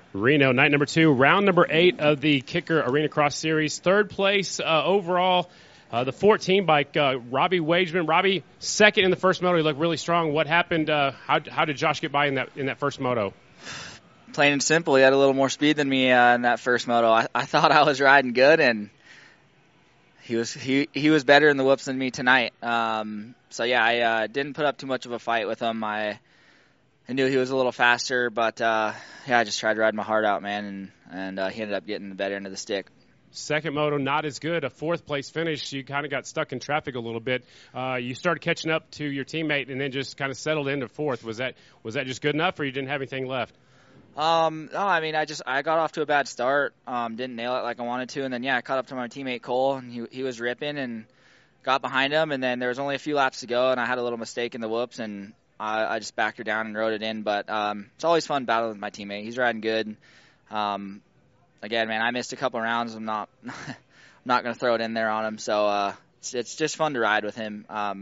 Reno, night number 2, round number 8 of the Kicker Arena Cross Series. Third place overall, the 14 bike, Robbie Wageman. Robbie, second in the first moto. He looked really strong. What happened? How did Josh get by in that first moto? Plain and simple, he had a little more speed than me in that first moto. I thought I was riding good, and he was better in the whoops than me tonight. I didn't put up too much of a fight with him. I knew he was a little faster, but I just tried to ride my heart out, man, and he ended up getting the better end of the stick. Second moto, not as good. A fourth place finish. You kind of got stuck in traffic a little bit. You started catching up to your teammate, and then just kind of settled into fourth. Was that just good enough, or you didn't have anything left? No, I mean, I got off to a bad start. Didn't nail it like I wanted to, and then I caught up to my teammate Cole, and he was ripping, and got behind him, and then there was only a few laps to go, and I had a little mistake in the whoops, and I just backed her down and rode it in. But it's always fun battling with my teammate. He's riding good. Again, man, I missed a couple rounds. I'm not going to throw it in there on him. So it's just fun to ride with him.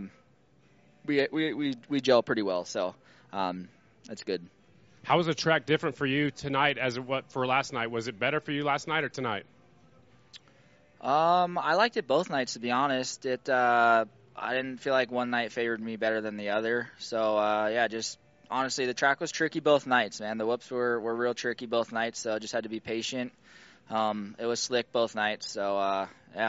We gel pretty well, so that's good. How was the track different for you tonight as it was for last night? Was it better for you last night or tonight? I liked it both nights, to be honest. I didn't feel like one night favored me better than the other. So, just honestly, the track was tricky both nights, man. The whoops were real tricky both nights, so just had to be patient. It was slick both nights, so,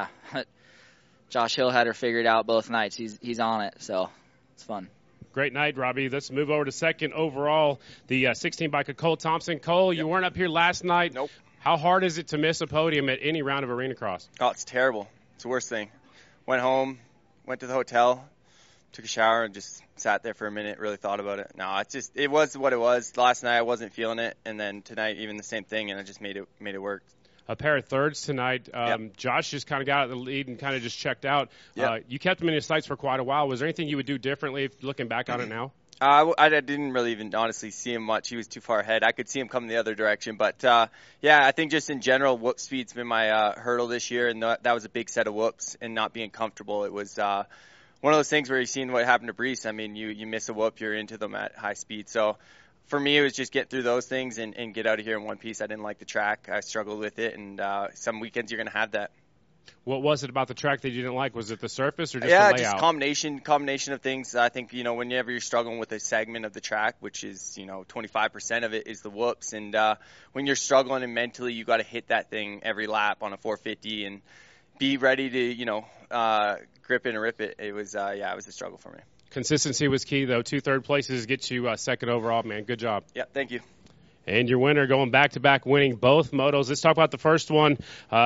Josh Hill had her figured out both nights. He's on it, so it's fun. Great night, Robbie. Let's move over to second overall, the 16 bike of Cole Thompson. Cole, You weren't up here last night. Nope. How hard is it to miss a podium at any round of Arena Cross? Oh, it's terrible. It's the worst thing. Went home, went to the hotel, took a shower, and just sat there for a minute, really thought about it. No, it was what it was. Last night I wasn't feeling it, and then tonight even the same thing, and I just made it work. A pair of thirds tonight. Yep. Josh just kind of got out of the lead and kind of just checked out. Yep. You kept him in your sights for quite a while. Was there anything you would do differently looking back on it now? I didn't really even honestly see him much. He was too far ahead. I could see him coming the other direction. But, I think just in general, whoop speed's been my hurdle this year, and that was a big set of whoops and not being comfortable. It was one of those things where you've seen what happened to Brees. I mean, you miss a whoop, you're into them at high speed. So for me, it was just get through those things and get out of here in one piece. I didn't like the track. I struggled with it, and some weekends you're going to have that. What was it about the track that you didn't like? Was it the surface or just the layout? Just combination of things. I think, whenever you're struggling with a segment of the track, which is, 25% of it is the whoops. And when you're struggling and mentally, you got to hit that thing every lap on a 450 and be ready to, grip it and rip it. It was, it was a struggle for me. Consistency was key, though. 2 third places get you second overall, man. Good job. Yeah, thank you. And your winner going back-to-back, winning both motos. Let's talk about the first one.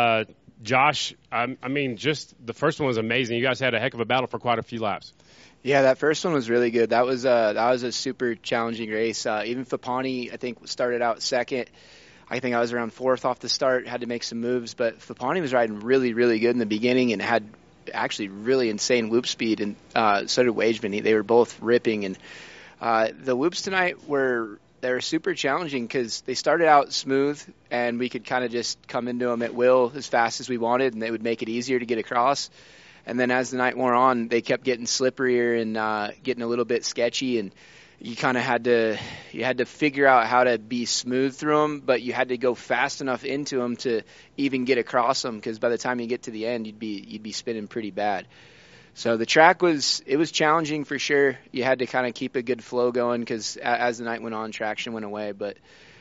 Josh, just the first one was amazing. You guys had a heck of a battle for quite a few laps. Yeah, that first one was really good. That was a super challenging race. Even Fapani, I think, started out second. I think I was around fourth off the start, had to make some moves. But Fapani was riding really, really good in the beginning and had actually really insane whoop speed, and so did Wageman. They were both ripping. And the whoops tonight they're super challenging because they started out smooth, and we could kind of just come into them at will as fast as we wanted, and they would make it easier to get across. And then as the night wore on, they kept getting slipperier and getting a little bit sketchy, and you kind of had to figure out how to be smooth through them, but you had to go fast enough into them to even get across them, because by the time you get to the end, you'd be spinning pretty bad. So the track was challenging for sure. You had to kind of keep a good flow going because as the night went on, traction went away. But,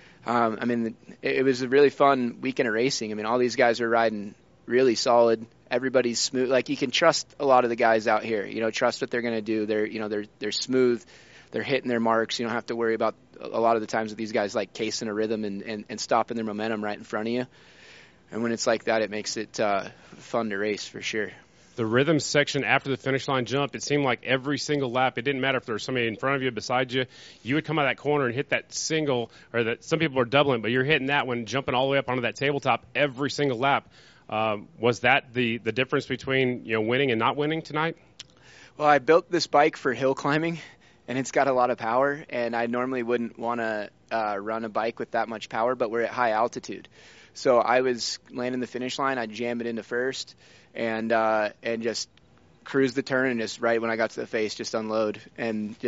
it was a really fun weekend of racing. I mean, all these guys are riding really solid. Everybody's smooth. Like, you can trust a lot of the guys out here. Trust what they're going to do. They're smooth. They're hitting their marks. You don't have to worry about a lot of the times with these guys, like casing a rhythm and stopping their momentum right in front of you. And when it's like that, it makes it fun to race for sure. The rhythm section after the finish line jump, it seemed like every single lap, it didn't matter if there was somebody in front of you, beside you, you would come out of that corner and hit that single, or that some people are doubling, but you're hitting that one, jumping all the way up onto that tabletop every single lap. Was that the difference between winning and not winning tonight? Well, I built this bike for hill climbing, and it's got a lot of power, and I normally wouldn't want to run a bike with that much power, but we're at high altitude. So I was landing the finish line, I'd jam it into first, and just cruise the turn, and just right when I got to the face, just unload and just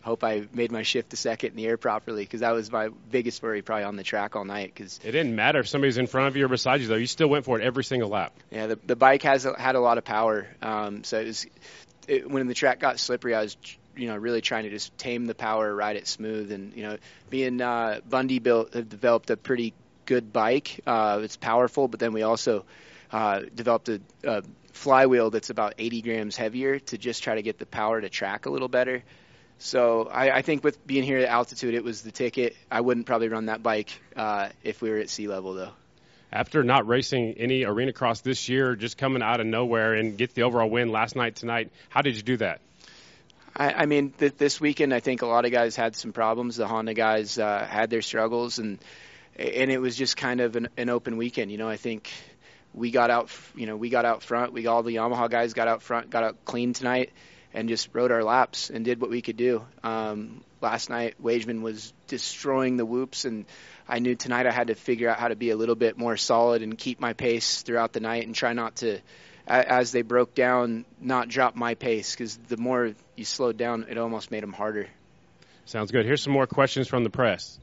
hope I made my shift to second in the air properly, because that was my biggest worry probably on the track all night. Cause, it didn't matter if somebody's in front of you or beside you, though. You still went for it every single lap. Yeah, the bike had a lot of power. So when the track got slippery, I was really trying to just tame the power, ride it smooth. And, being Bundy developed a pretty good bike. It's powerful, but then we also developed a flywheel that's about 80 grams heavier to just try to get the power to track a little better. So I think with being here at altitude, it was the ticket. I wouldn't probably run that bike if we were at sea level, though. After not racing any arena cross this year, just coming out of nowhere and get the overall win last night, tonight, how did you do that? I mean, this weekend, I think a lot of guys had some problems. The Honda guys had their struggles, and it was just kind of an open weekend. I think we got out front. All the Yamaha guys got out front, got out clean tonight, and just rode our laps and did what we could do. Last night, Wageman was destroying the whoops, and I knew tonight I had to figure out how to be a little bit more solid and keep my pace throughout the night and try not to, as they broke down, not drop my pace, because the more you slowed down, it almost made them harder. Sounds good. Here's some more questions from the press.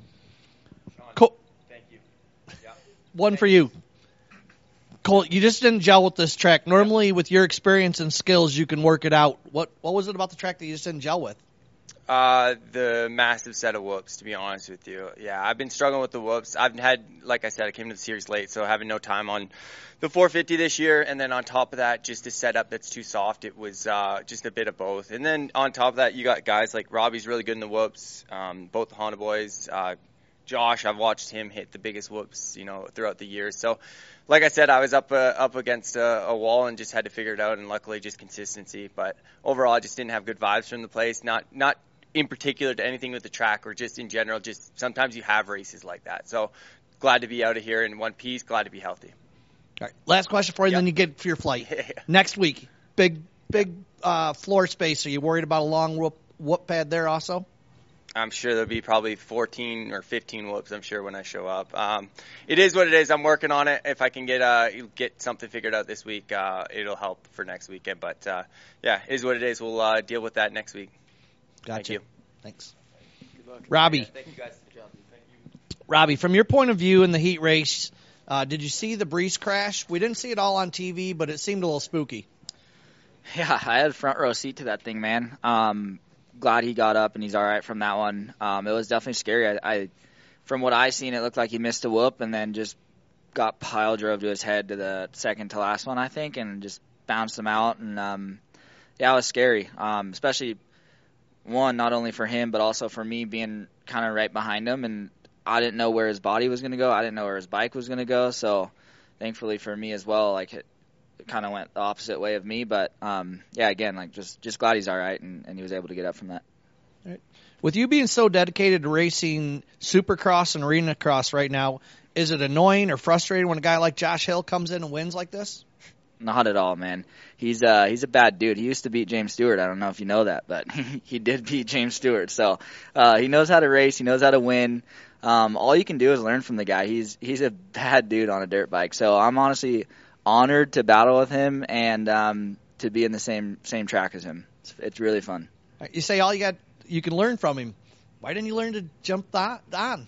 Cool. Thank you. Yeah. One for you. Cole, you just didn't gel with this track. Normally, with your experience and skills, you can work it out. What was it about the track that you just didn't gel with? The massive set of whoops, to be honest with you. Yeah, I've been struggling with the whoops. I've had, like I said, I came to the series late, so having no time on the 450 this year, and then on top of that, just a setup that's too soft. It was just a bit of both. And then on top of that, you got guys like Robbie's really good in the whoops, both the Honda boys. Josh, I've watched him hit the biggest whoops, throughout the years. So, like I said, I was up against a wall and just had to figure it out, and luckily just consistency. But overall, I just didn't have good vibes from the place, not in particular to anything with the track or just in general. Just sometimes you have races like that. So glad to be out of here in one piece, glad to be healthy. All right, last question for you, and then you get for your flight. Yeah. Next week, big floor space. Are you worried about a long whoop pad there also? I'm sure there'll be probably 14 or 15 whoops, I'm sure, when I show up. It is what it is. I'm working on it. If I can get something figured out this week, it'll help for next weekend. But, yeah, it is what it is. We'll deal with that next week. Gotcha. Thank you. Thanks. Good luck. Robbie. Yeah, thank you, guys. Good job. Thank you. Robbie, from your point of view in the heat race, did you see the Brees crash? We didn't see it all on TV, but it seemed a little spooky. Yeah, I had a front row seat to that thing, man. Glad he got up and he's all right from that one. It was definitely scary. I from what I seen, it looked like he missed a whoop and then just got pile drove to his head to the second to last one, I think, and just bounced him out. And yeah, it was scary, especially one, not only for him but also for me being kind of right behind him, and I didn't know where his body was going to go. I didn't know where his bike was going to go. So thankfully for me as well, like it kind of went the opposite way of me, but yeah, again, like just glad he's all right and he was able to get up from that. All right. With you being so dedicated to racing Supercross and Arena Cross right now, is it annoying or frustrating when a guy like Josh Hill comes in and wins like this? Not at all, man. He's a bad dude. He used to beat James Stewart. I don't know if you know that, but he did beat James Stewart. So he knows how to race. He knows how to win. All you can do is learn from the guy. He's a bad dude on a dirt bike. So I'm honestly honored to battle with him and to be in the same track as him. It's really fun. You say all you can learn from him. Why didn't you learn to jump on?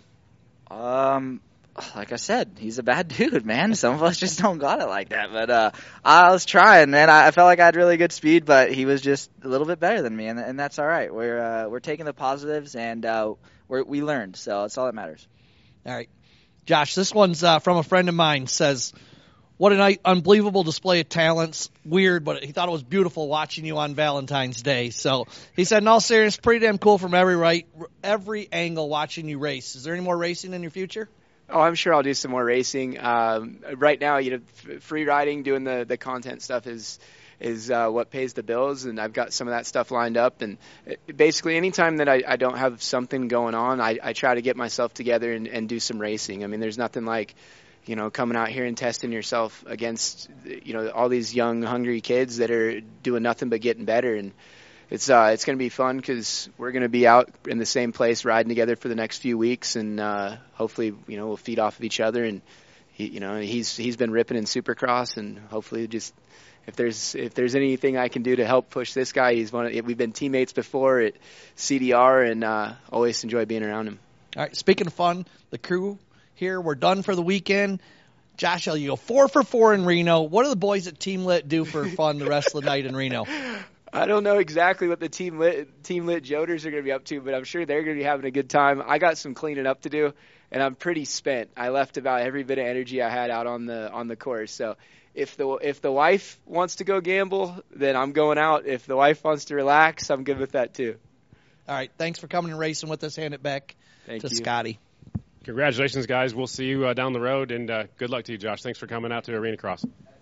Like I said, he's a bad dude, man. Some of us just don't got it like that. But I was trying, man. I felt like I had really good speed, but he was just a little bit better than me, and that's all right. We're taking the positives, and we learned, so that's all that matters. All right, Josh. This one's from a friend of mine. Says, "What an unbelievable display of talents. Weird, but he thought it was beautiful watching you on Valentine's Day." So he said, in all seriousness, pretty damn cool from every angle watching you race. Is there any more racing in your future? Oh, I'm sure I'll do some more racing. Right now, free riding, doing the content stuff is what pays the bills, and I've got some of that stuff lined up. And basically, anytime that I don't have something going on, I try to get myself together and do some racing. I mean, there's nothing like coming out here and testing yourself against all these young, hungry kids that are doing nothing but getting better. And it's going to be fun because we're going to be out in the same place riding together for the next few weeks, and hopefully we'll feed off of each other and he's been ripping in Supercross, and hopefully just if there's anything I can do to help push this guy, we've been teammates before at CDR, and always enjoy being around him. All right, speaking of fun, the crew here, we're done for the weekend. Josh, you go 4 for 4 in Reno. What do the boys at Team Lit do for fun the rest of the night in Reno? I don't know exactly what the Team Lit Joders are going to be up to, but I'm sure they're going to be having a good time. I got some cleaning up to do, and I'm pretty spent. I left about every bit of energy I had out on the course. So if the wife wants to go gamble, then I'm going out. If the wife wants to relax, I'm good with that too. All right, thanks for coming and racing with us. Hand it back to Scotty. Congratulations, guys. We'll see you down the road, and good luck to you, Josh. Thanks for coming out to Arena Cross.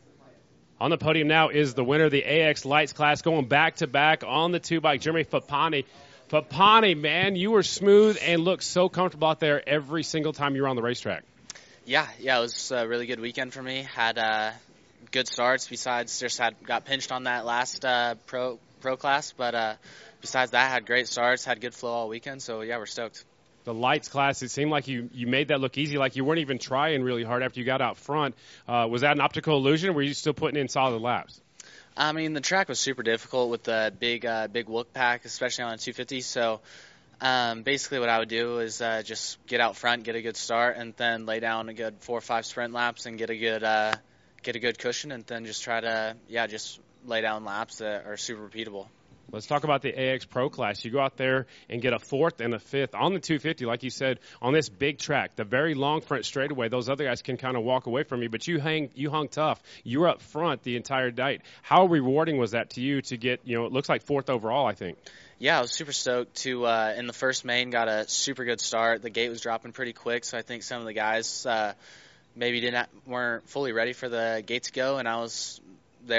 On the podium now is the winner of the AX Lights class, going back-to-back on the 2-bike, Jeremy Fapani. Fapani, man, you were smooth and looked so comfortable out there every single time you were on the racetrack. Yeah, it was a really good weekend for me. Had good starts, besides just got pinched on that last pro class, but besides that, had great starts, had good flow all weekend, so yeah, we're stoked. The lights class, it seemed like you made that look easy, like you weren't even trying really hard after you got out front. Was that an optical illusion, or were you still putting in solid laps? I mean, the track was super difficult with the big whoop pack, especially on a 250. So basically what I would do is just get out front, get a good start, and then lay down a good 4 or 5 sprint laps and get a good cushion, and then just try to, just lay down laps that are super repeatable. Let's talk about the AX Pro class. You go out there and get a 4th and a 5th on the 250, like you said, on this big track, the very long front straightaway. Those other guys can kind of walk away from you, but you hung tough. You were up front the entire night. How rewarding was that to you to get, it looks like 4th overall, I think? Yeah, I was super stoked to, in the first main, got a super good start. The gate was dropping pretty quick, so I think some of the guys maybe weren't fully ready for the gate to go, and I was there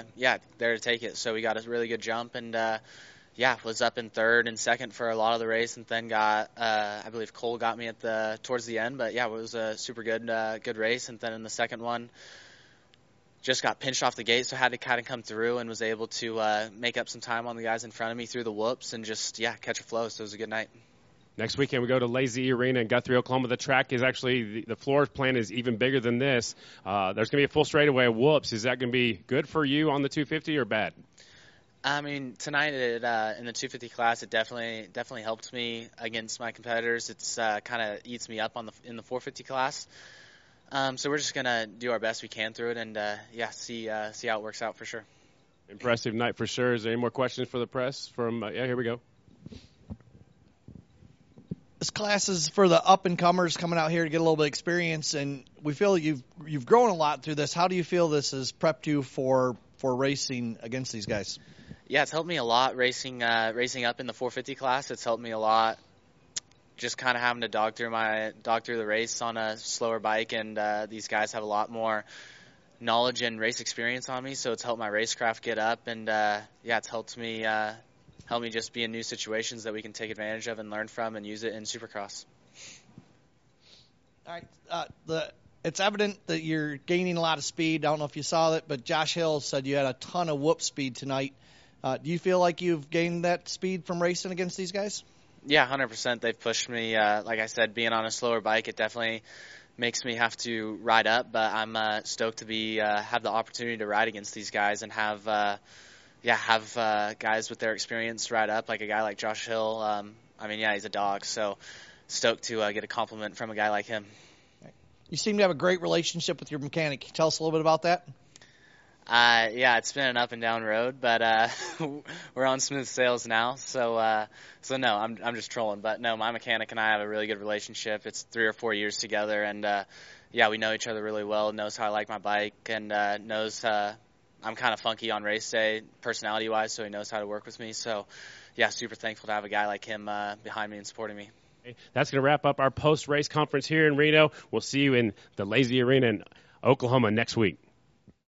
to take it. So we got a really good jump, and was up in 3rd and 2nd for a lot of the race, and then got I believe Cole got me towards the end, but it was a super good race. And then in the second one, just got pinched off the gate, so had to kind of come through, and was able to make up some time on the guys in front of me through the whoops and just catch a flow. So it was a good night. Next weekend, we go to Lazy Arena in Guthrie, Oklahoma. The track is actually, the floor plan is even bigger than this. There's going to be a full straightaway of whoops. Is that going to be good for you on the 250 or bad? I mean, tonight in the 250 class, it definitely helped me against my competitors. It's kind of eats me up in the 450 class. So we're just going to do our best we can through it and, see how it works out for sure. Impressive night for sure. Is there any more questions for the press? Here we go. This class is for the up-and-comers coming out here to get a little bit of experience, and we feel you've grown a lot through this. How do you feel this has prepped you for racing against these guys? Yeah, it's helped me a lot racing up in the 450 class. It's helped me a lot just kind of having to dog through the race on a slower bike, and these guys have a lot more knowledge and race experience on me, so it's helped my racecraft get up, and it's helped me just be in new situations that we can take advantage of and learn from and use it in Supercross. All right. It's evident that you're gaining a lot of speed. I don't know if you saw that, but Josh Hill said you had a ton of whoop speed tonight. Do you feel like you've gained that speed from racing against these guys? Yeah, 100%. They've pushed me. Like I said, being on a slower bike, it definitely makes me have to ride up, but I'm stoked to have the opportunity to ride against these guys and have guys with their experience ride up, like a guy like Josh Hill. He's a dog, so stoked to get a compliment from a guy like him. You seem to have a great relationship with your mechanic. Can you tell us a little bit about that? It's been an up and down road, but we're on smooth sails now. So no, I'm just trolling. But no, my mechanic and I have a really good relationship. It's 3 or 4 years together, and we know each other really well. Knows how I like my bike, and knows I'm kind of funky on race day, personality-wise, so he knows how to work with me. So, super thankful to have a guy like him behind me and supporting me. That's going to wrap up our post-race conference here in Reno. We'll see you in the Lazy Arena in Oklahoma next week.